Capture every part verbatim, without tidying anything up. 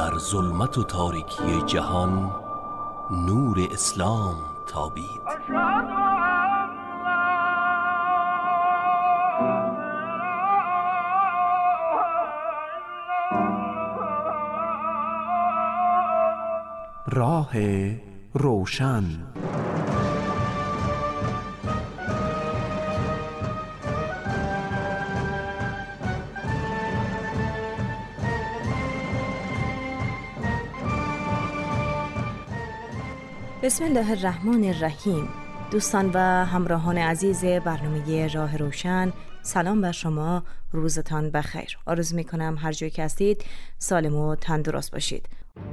در ظلمت و تاریکی جهان نور اسلام تابید. راه روشن. بسم الله الرحمن الرحیم. دوستان و همراهان عزیز برنامه راه روشن، سلام بر شما، روزتان بخیر. آرزو میکنم هر جایی که هستید سالم و تندرست باشید.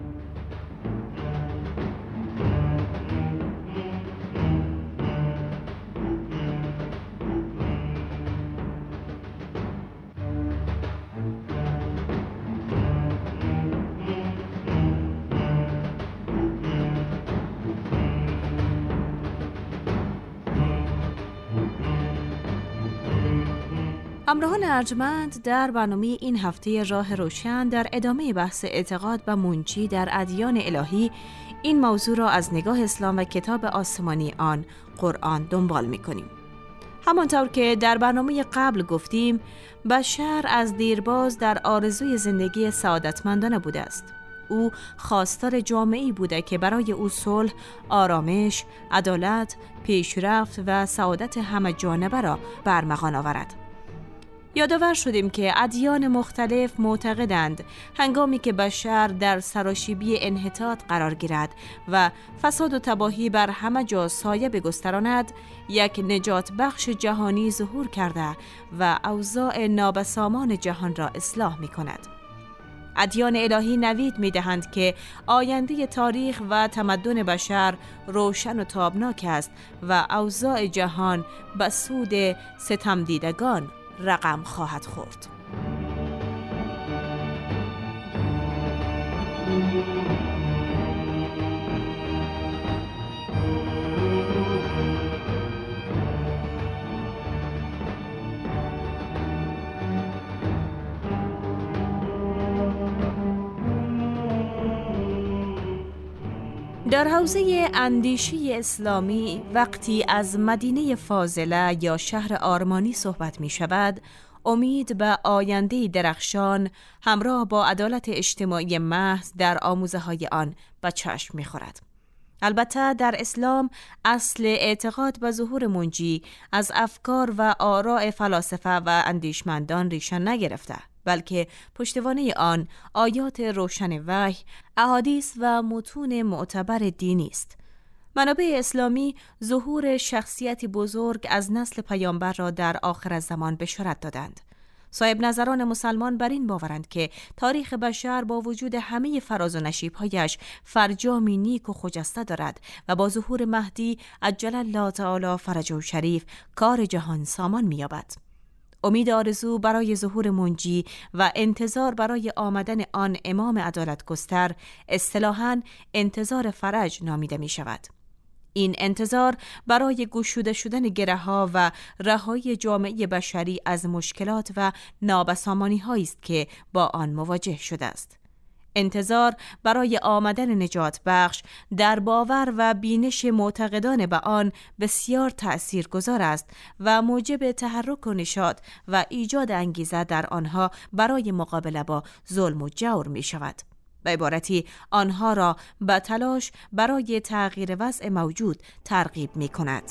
همراهان ارجمند، در برنامه این هفته راه روشن در ادامه بحث اعتقاد و منجی در ادیان الهی این موضوع را از نگاه اسلام و کتاب آسمانی آن قرآن دنبال می‌کنیم. همانطور که در برنامه قبل گفتیم، بشر از دیرباز در آرزوی زندگی سعادتمندانه بوده است. او خواستار جامعه‌ای بوده که برای او صلح، آرامش، عدالت، پیشرفت و سعادت همه جانبه را برمغان آورد. یادآور شدیم که ادیان مختلف معتقدند هنگامی که بشر در سراشیبی انحطاط قرار گیرد و فساد و تباهی بر همه جا سایه بگستراند، یک نجات بخش جهانی ظهور کرده و اوضاع نابسامان جهان را اصلاح می کند. ادیان الهی نوید می دهند که آینده تاریخ و تمدن بشر روشن و تابناک است و اوضاع جهان به سود ستم دیدگان رقم خواهد خورد. در حوزه اندیشه اسلامی وقتی از مدینه فاضله یا شهر آرمانی صحبت می شود، امید به آینده درخشان همراه با عدالت اجتماعی محض در آموزه های آن به چشم می خورد. البته در اسلام اصل اعتقاد به ظهور منجی از افکار و آراء فلاسفه و اندیشمندان ریشه نگرفته، بلکه پشتوانه آن آیات روشن وحی، احادیث و متون معتبر دینی است. منابع اسلامی ظهور شخصیتی بزرگ از نسل پیامبر را در آخر زمان بشارت دادند. صاحب نظران مسلمان بر این باورند که تاریخ بشر با وجود همه فراز و نشیب‌هایش فرجامی نیک و خجسته دارد و با ظهور مهدی عجل الله تعالی فرجه شریف کار جهان سامان می‌یابد. امید آرزو برای ظهور منجی و انتظار برای آمدن آن امام عدالت گستر اصطلاحاً انتظار فرج نامیده می شود. این انتظار برای گشوده شدن گره‌ها و رهایی جامعه بشری از مشکلات و نابسامانی‌هایی است که با آن مواجه شده است. انتظار برای آمدن نجات بخش در باور و بینش معتقدان به آن بسیار تأثیرگذار است و موجب تحرک و نشاط و ایجاد انگیزه در آنها برای مقابله با ظلم و جور می شود. به عبارتی آنها را به تلاش برای تغییر وضع موجود ترغیب می کند.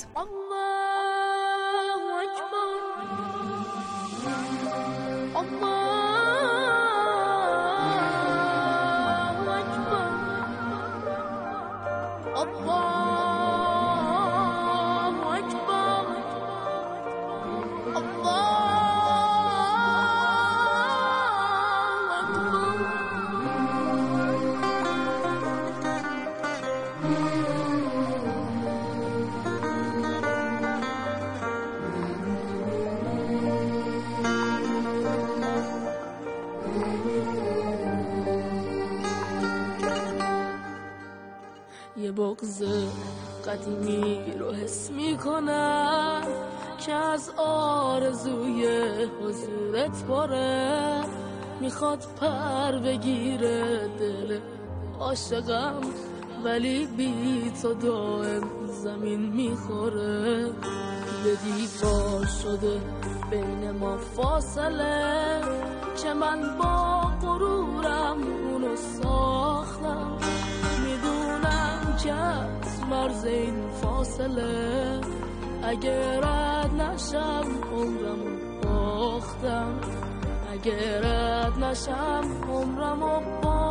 یه بغض قدیمی رو حس میکنم که از آرزوی حضورت پره، میخواد پر بگیره دل عاشقم، ولی بی تو دائم زمین میخوره. به دیوار شده بین ما فاصله، چه من با غرورم اونو ساختم. میدونم که از مرز این فاصله اگه رد نشم عمرمو باختم، اگه رد نشم عمرمو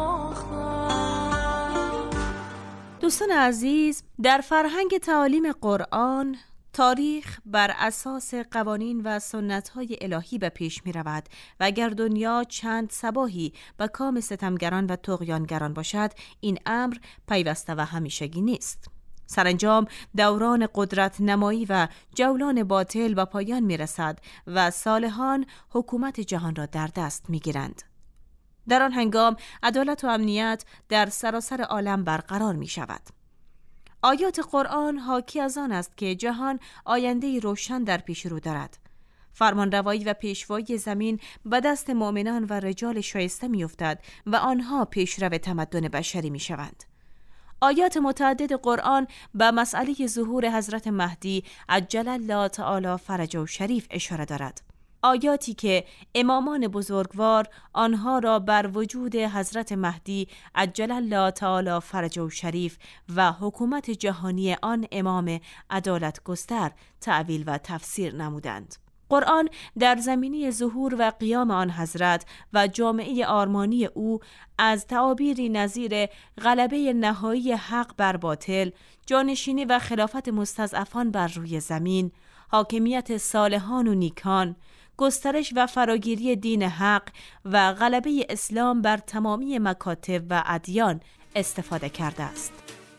باختم. دوستان عزیز، در فرهنگ تعالیم قرآن تاریخ بر اساس قوانین و سنت‌های الهی به پیش می رود و اگر دنیا چند صباحی به کام ستمگران و طغیانگران باشد، این امر پیوسته و همیشگی نیست. سرانجام دوران قدرت نمایی و جولان باطل به پایان می رسد و صالحان حکومت جهان را در دست می گیرند. در آن هنگام عدالت و امنیت در سراسر عالم برقرار می شود. آیات قرآن حاکی از آن است که جهان آینده‌ای روشن در پیش رو دارد. فرمانروایی و پیشوایی زمین به دست مؤمنان و رجال شایسته می افتد و آنها پیشرو تمدن بشری می شوند. آیات متعدد قرآن به مسئله ظهور حضرت مهدی عجل الله تعالی فرجه شریف اشاره دارد. آیاتی که امامان بزرگوار آنها را بر وجود حضرت مهدی عجل الله تعالی فرجه شریف و حکومت جهانی آن امام عدالت گستر تأویل و تفسیر نمودند. قرآن در زمینه ظهور و قیام آن حضرت و جامعه آرمانی او از تعابیری نظیر غلبه نهایی حق بر باطل، جانشینی و خلافت مستضعفان بر روی زمین، حاکمیت صالحان و نیکان، گسترش و فراگیری دین حق و غلبه اسلام بر تمامی مکاتب و ادیان استفاده کرده است.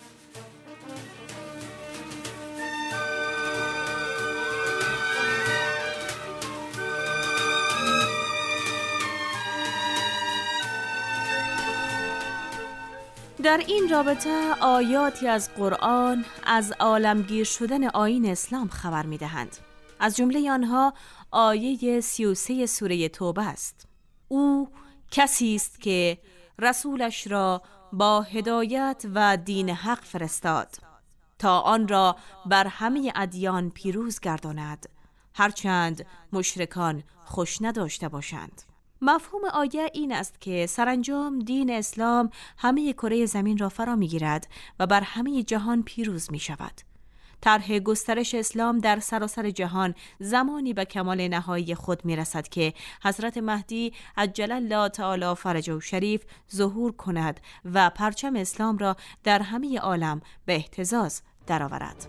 در این رابطه آیاتی از قرآن از عالمگیر شدن آیین اسلام خبر می‌دهند. از جمله آنها آیه سی و سه سوره توبه است. او کسی است که رسولش را با هدایت و دین حق فرستاد تا آن را بر همه ادیان پیروز گرداند، هرچند مشرکان خوش نداشته باشند. مفهوم آیه این است که سرانجام دین اسلام همه کره زمین را فرا می‌گیرد و بر همه جهان پیروز می‌شود. طرح گسترش اسلام در سراسر جهان زمانی به کمال نهایی خود می‌رسد که حضرت مهدی عجل الله تعالی فرجه شریف ظهور کند و پرچم اسلام را در همه عالم به اهتزاز درآورد.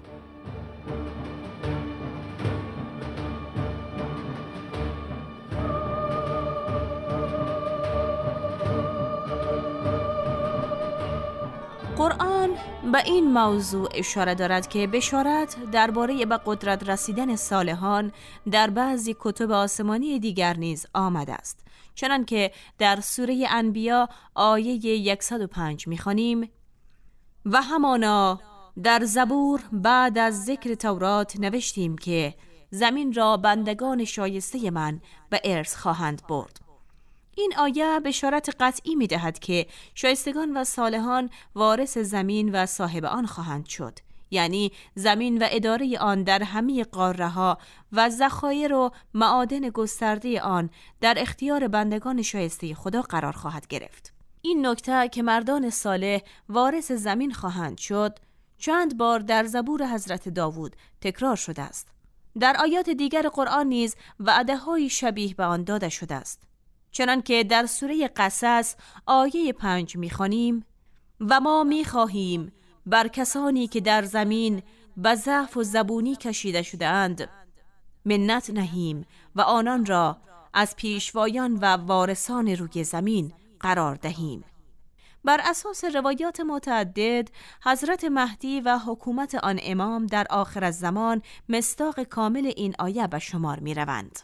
قرآن به این موضوع اشاره دارد که بشارت درباره به قدرت رسیدن صالحان در بعضی کتب آسمانی دیگر نیز آمده است. چنانکه در سوره انبیا آیه صد و پنج می‌خوانیم: و همانا در زبور بعد از ذکر تورات نوشتیم که زمین را بندگان شایسته من به ارث خواهند برد. این آیه بشارت قطعی می دهد که شایستگان و صالحان وارث زمین و صاحب آن خواهند شد، یعنی زمین و اداره آن در همه قاره ها و ذخایر و معادن گسترده آن در اختیار بندگان شایسته خدا قرار خواهد گرفت. این نکته که مردان صالح وارث زمین خواهند شد چند بار در زبور حضرت داوود تکرار شده است. در آیات دیگر قرآن نیز وعده‌های شبیه به آن داده شده است. چنانکه در سوره قصص آیه پنج می‌خوانیم: و ما می‌خواهیم بر کسانی که در زمین به ضعف و زبونی کشیده شده‌اند منت نهیم و آنان را از پیشوایان و وارثان روی زمین قرار دهیم. بر اساس روایات متعدد، حضرت مهدی و حکومت آن امام در آخر الزمان مصداق کامل این آیه به شمار می‌روند.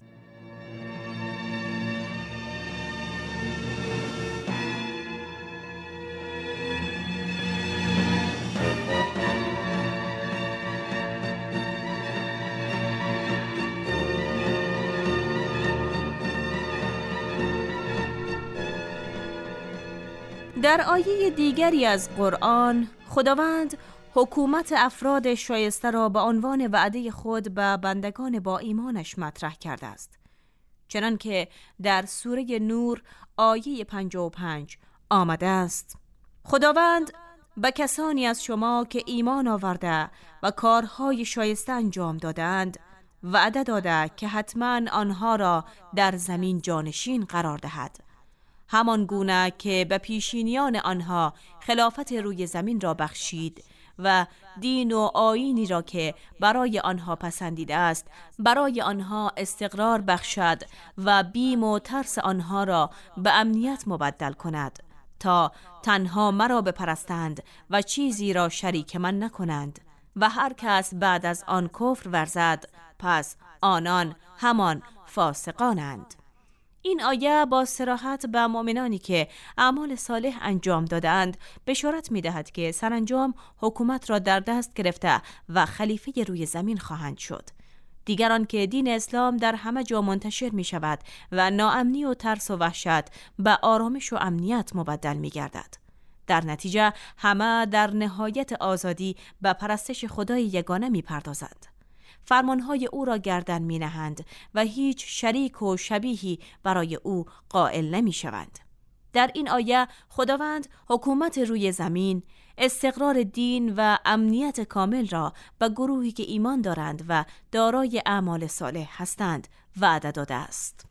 در آیه دیگری از قرآن خداوند حکومت افراد شایسته را به عنوان وعده خود به بندگان با ایمانش مطرح کرده است. چنانکه در سوره نور آیه پنجاه و پنج آمده است: خداوند به کسانی از شما که ایمان آورده و کارهای شایسته انجام دادند وعده داده که حتما آنها را در زمین جانشین قرار دهد، همان گونه که به پیشینیان آنها خلافت روی زمین را بخشید و دین و آیینی را که برای آنها پسندیده است برای آنها استقرار بخشد و بیم و ترس آنها را به امنیت مبدل کند تا تنها مرا بپرستند و چیزی را شریک من نکنند و هر کس بعد از آن کفر ورزد پس آنان همان فاسقانند. این آیه با صراحت به مؤمنانی که اعمال صالح انجام دادند بشارت می‌دهد که سرانجام حکومت را در دست گرفته و خلیفه روی زمین خواهند شد. دیگران که دین اسلام در همه جا منتشر می شود و ناامنی و ترس و وحشت به آرامش و امنیت مبدل می گردد. در نتیجه همه در نهایت آزادی به پرستش خدای یگانه می پردازند. فرمانهای او را گردن می نهند و هیچ شریک و شبیهی برای او قائل نمی شوند. در این آیه خداوند حکومت روی زمین، استقرار دین و امنیت کامل را به گروهی که ایمان دارند و دارای اعمال صالح هستند وعده داده است.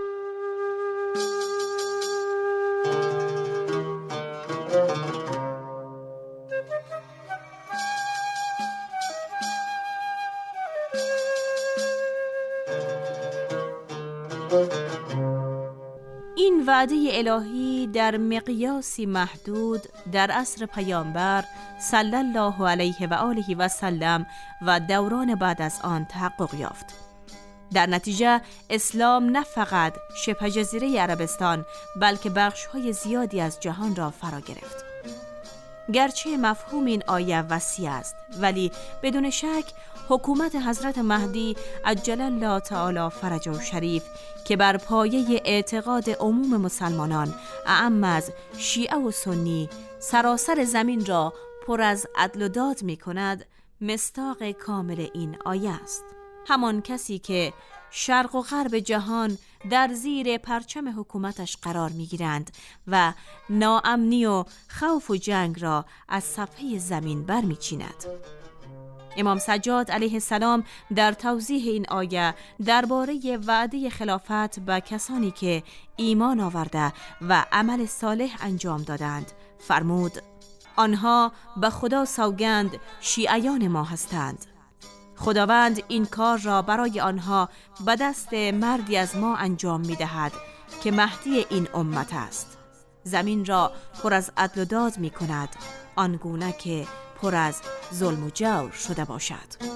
این وعده الهی در مقیاسی محدود در عصر پیامبر صلی الله علیه و آله و سلم و دوران بعد از آن تحقق یافت. در نتیجه اسلام نه فقط شبه جزیره عربستان بلکه بخش‌های زیادی از جهان را فرا گرفت. گرچه مفهوم این آیه وسیع است ولی بدون شک حکومت حضرت مهدی عجل الله تعالی فرجه شریف که بر پایه اعتقاد عموم مسلمانان اعم از شیعه و سنی سراسر زمین را پر از عدل و داد می کند مصداق کامل این آیه است. همان کسی که شرق و غرب جهان در زیر پرچم حکومتش قرار می گیرند و ناامنی و خوف و جنگ را از صفحه زمین بر می چیند. امام سجاد علیه السلام در توضیح این آیه درباره وعده خلافت به کسانی که ایمان آورده و عمل صالح انجام دادند فرمود: آنها به خدا سوگند شیعیان ما هستند. خداوند این کار را برای آنها به دست مردی از ما انجام می دهد که مهدی این امت است. زمین را پر از عدل و داد می کند آنگونه که پر از ظلم و جور شده باشد.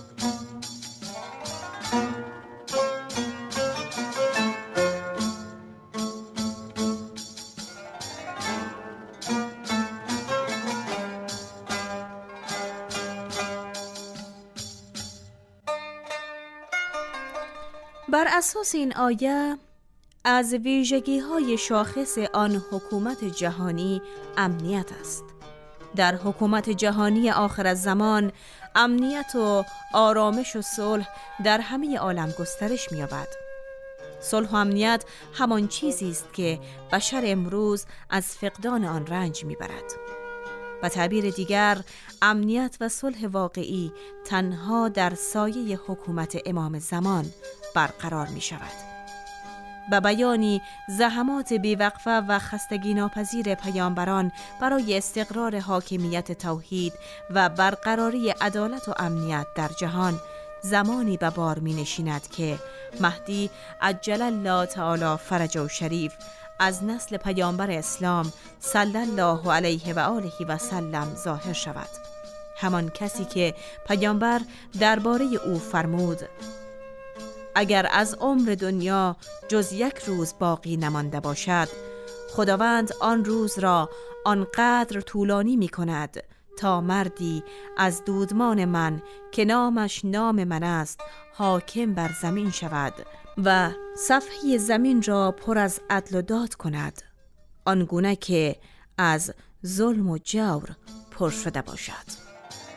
بر اساس این آیه از ویژگی‌های شاخص آن حکومت جهانی امنیت است. در حکومت جهانی آخر الزمان امنیت و آرامش و صلح در همه عالم گسترش می‌یابد. صلح و امنیت همان چیزی است که بشر امروز از فقدان آن رنج می‌برد. به تعبیر دیگر امنیت و صلح واقعی تنها در سایه حکومت امام زمان برقرار می شود. به بیانی زحمات بیوقفه و خستگی ناپذیر پیامبران برای استقرار حاکمیت توحید و برقراری عدالت و امنیت در جهان زمانی به بار می نشیند که مهدی عجل الله تعالی فرجه شریف از نسل پیامبر اسلام صلی الله علیه و آله و سلم ظاهر شود. همان کسی که پیامبر درباره او فرمود: اگر از عمر دنیا جز یک روز باقی نمانده باشد خداوند آن روز را آنقدر طولانی می کند تا مردی از دودمان من که نامش نام من است حاکم بر زمین شود و صفحه زمین را پر از عدل و داد کند، آنگونه که از ظلم و جور پر شده باشد.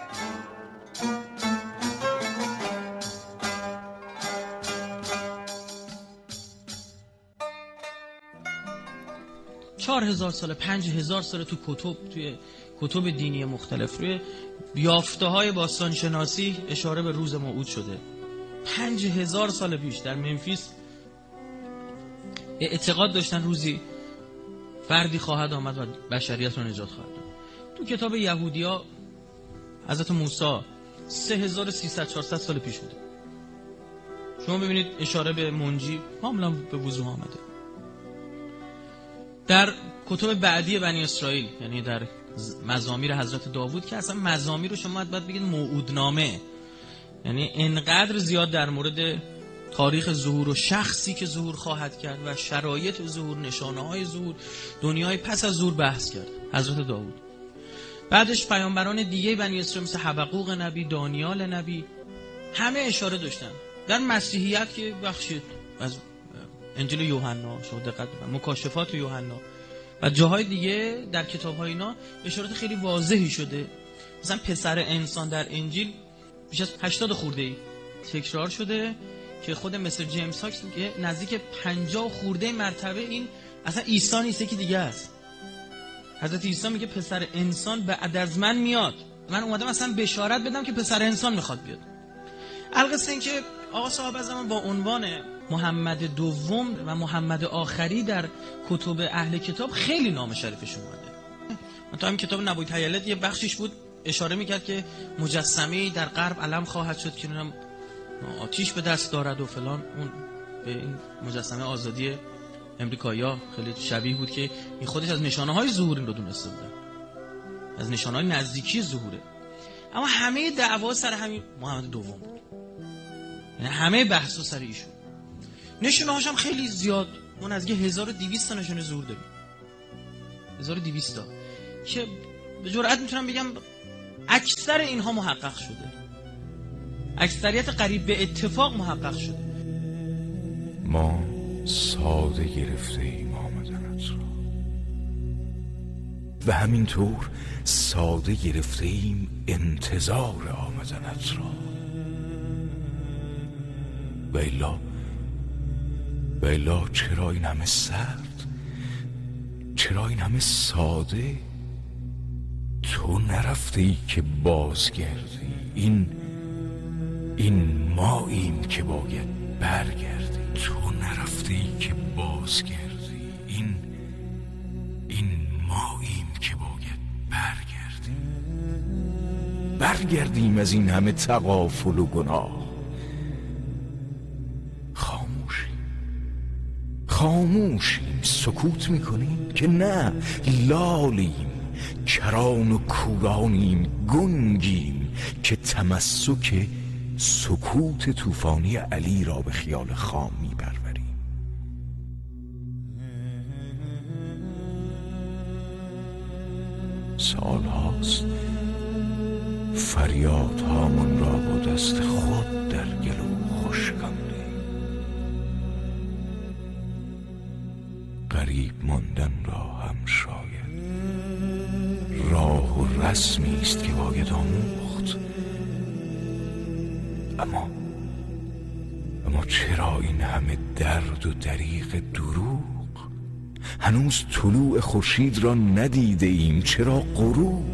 چهار هزار سال، پنج هزار سال تو کتب، توی کتب دینی مختلف روی یافته های باستان شناسی اشاره به روز موعود شده. پنج هزار سال پیش در منفیس اعتقاد داشتن روزی فردی خواهد آمد و بشریت رو نجات خواهد داد. تو کتاب یهودیا حضرت موسی سه هزار و سیصد چهارصد سال پیش بوده. شما ببینید اشاره به منجی کاملا به وضوح آمده. در کتب بعدی بنی اسرائیل، یعنی در مزامیر حضرت داوود که اصلا مزامیر رو شما باید بگید موعودنامه، یعنی انقدر زیاد در مورد تاریخ ظهور و شخصی که ظهور خواهد کرد و شرایط ظهور، نشانه‌های ظهور، دنیای پس از ظهور بحث کرد حضرت داوود. بعدش پیامبران دیگه بنی اسرائیل مثل حبقوق نبی، دانیال نبی، همه اشاره داشتن. در مسیحیت که بخشید از انجیل یوحنا شما دقت بکنید، مکاشفات یوحنا و جاهای دیگه در کتاب‌های اینا اشارات خیلی واضحی شده. مثلا پسر انسان در انجیل بیش از هشتاد خورده‌ای تکرار شده که خود مستر جیمز هاکس میگه نزدیک پنجاه خورده مرتبه این اصلا عیسی نیست، یکی دیگه است. حضرت عیسی میگه پسر انسان بعد از من میاد، من اومدم اصلا بشارت بدم که پسر انسان میخواد بیاد. القصه این که آقا صاحب زمان با عنوان محمد دوم و محمد آخری در کتب اهل کتاب خیلی نام شریفش اومده. تا همین کتاب نبوی تیلت یه بخشیش بود اشاره میکرد که مجسمه‌ای در غرب علم خواهد شد که اونم آتیش به دست دارد و فلان. اون به این مجسمه آزادی امریکایی‌ها خیلی شبیه بود که این خودش از نشانه‌های ظهور این رو دونسته بوده، از نشانه‌های نزدیکی ظهوره. اما همه دعوا سر همین محمد دوم بود، یعنی همه بحثا سر ایشون. نشانه‌هاش هم خیلی زیاد، اون از یه هزار و دویست تا نشانه ظهور داریم، هزار و دویست تا که به جرئت میتونم بگم اکثر اینها محقق شده، اکثریت قریب به اتفاق محقق شده. ما ساده گرفته ایم آمدنت را و همینطور ساده گرفته ایم انتظار آمدنت را. و الا و الا چرا این همه سرد؟ چرا این همه ساده؟ تو نرفته ای که بازگردی. این این ماییم که باید برگردی. تو نرفته ای که بازگردی. این این ماییم که باید برگردی. برگردیم از این همه تغافل و گناه. خاموشیم خاموشیم سکوت میکنیم که نه، لالیم، کران و کورانیم، گنگیم که تمسک سکوت طوفانی علی را به خیال خام می‌پروریم. سال هاست فریاد هامون را با دست خود در گلو خشکانده. غریب ماندن را هم شاید راه و رسمی است که باید آموخت. اما اما چرا این همه درد و دریغ دروغ؟ هنوز طلوع خورشید را ندیده ایم، چرا غروب؟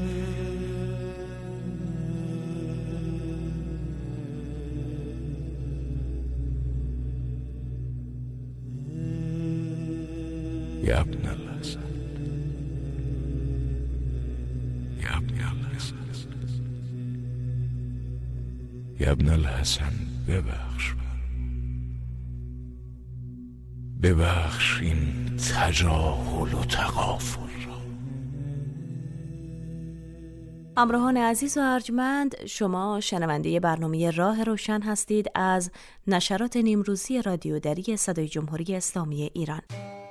یا ابن الحسن، یا ابن الحسن، یا ابن الحسن، ببخش ببخش این تجاهل و تغافل را. همراهان عزیز و ارجمند، شما شنونده برنامه راه روشن هستید از نشرات نیمروزی رادیو دری صدای جمهوری اسلامی ایران.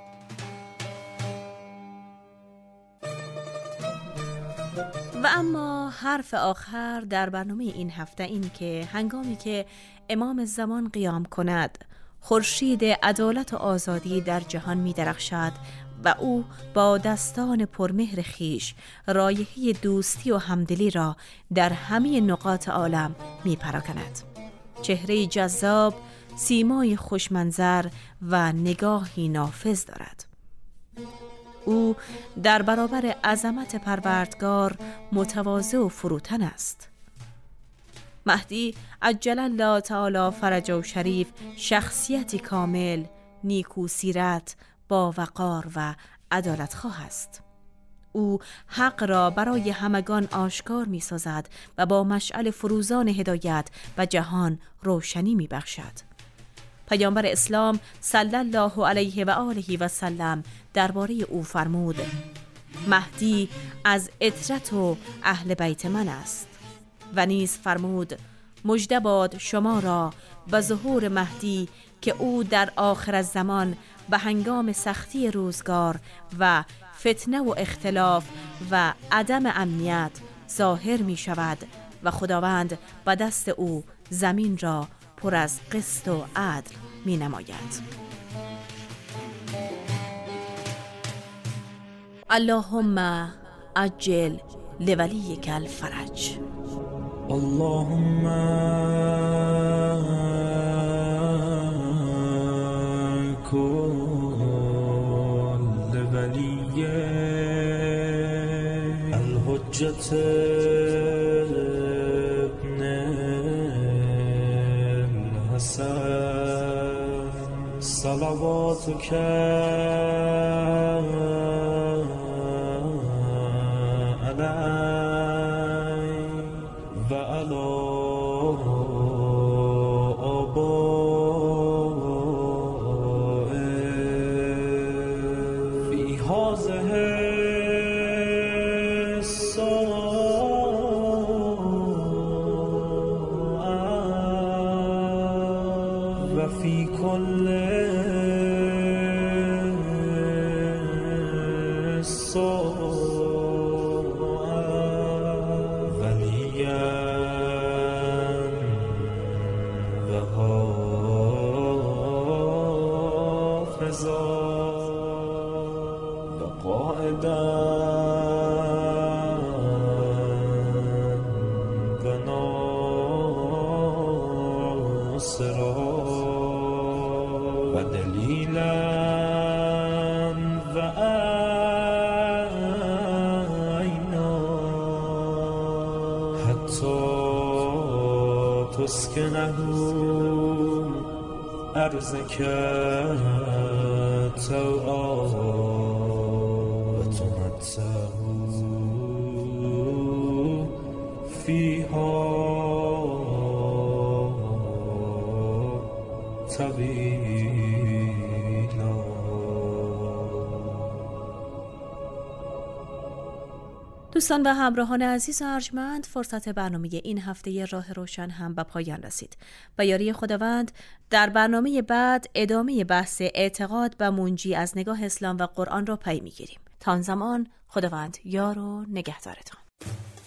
و اما حرف آخر در برنامه این هفته این که هنگامی که امام زمان قیام کند، خورشید عدالت و آزادی در جهان می درخشد و او با دستان پرمهر خیش رایحه دوستی و همدلی را در همه نقاط عالم می پراکند. چهره جذاب، سیمای خوشمنظر و نگاهی نافذ دارد. او در برابر عظمت پروردگار متواضع و فروتن است. مهدی عجل الله تعالی فرجه شریف شخصیتی کامل، نیکو سیرت، با وقار و عدالتخواه است. او حق را برای همگان آشکار می سازد و با مشعل فروزان هدایت و جهان روشنی می بخشد. پیامبر اسلام صلی الله علیه و آله و سلم درباره او فرمود: مهدی از عترت و اهل بیت من است. و نیز فرمود: مژده باد شما را به ظهور مهدی که او در آخر الزمان به هنگام سختی روزگار و فتنه و اختلاف و عدم امنیت ظاهر می شود و خداوند به دست او زمین را پر از قسط و عدل می نماید. اللهم عجل لولیک الفرج. اللهم كن لولي الحجة ابن الحسن صلواتك في كل الصور وليا وحافظا وقائدا وناصرا ودليلا وعينا حتى تسكنه أرضك طوعا وتمتعه فيها طويلا. دوستان و همراهان عزیز و ارجمند، فرصت برنامه این هفته راه روشن هم به پایان رسید. با یاری خداوند در برنامه بعد ادامه بحث اعتقاد به منجی از نگاه اسلام و قرآن را پی میگیریم. تا آن زمان خداوند یار و نگهدارتان.